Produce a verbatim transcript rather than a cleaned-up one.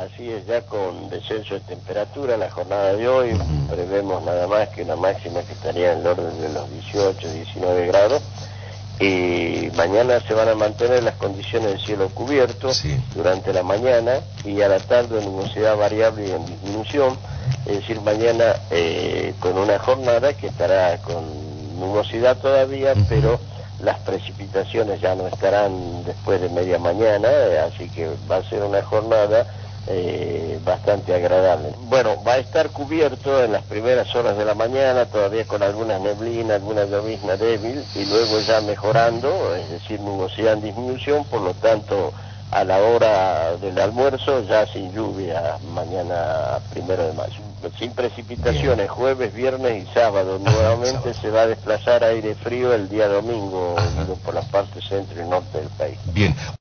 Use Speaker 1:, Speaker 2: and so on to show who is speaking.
Speaker 1: Así es, ya con descenso de temperatura, la jornada de hoy uh-huh. prevemos nada más que una máxima que estaría en el orden de los dieciocho, diecinueve grados, y mañana se van a mantener las condiciones de cielo cubierto sí. durante la mañana, y a la tarde nubosidad variable y en disminución, es decir, mañana eh, con una jornada que estará con nubosidad todavía, uh-huh. pero las precipitaciones ya no estarán después de media mañana, eh, así que va a ser una jornada Eh, bastante agradable. Bueno, va a estar cubierto en las primeras horas de la mañana, todavía con algunas neblinas, alguna llovizna débil, y luego ya mejorando, es decir, nubosidad en disminución, por lo tanto, a la hora del almuerzo ya sin lluvia, mañana primero de mayo. Sin precipitaciones, jueves, viernes y sábado. Nuevamente Ajá, se va a desplazar aire frío el día domingo, por la parte centro y norte del país.
Speaker 2: Bien.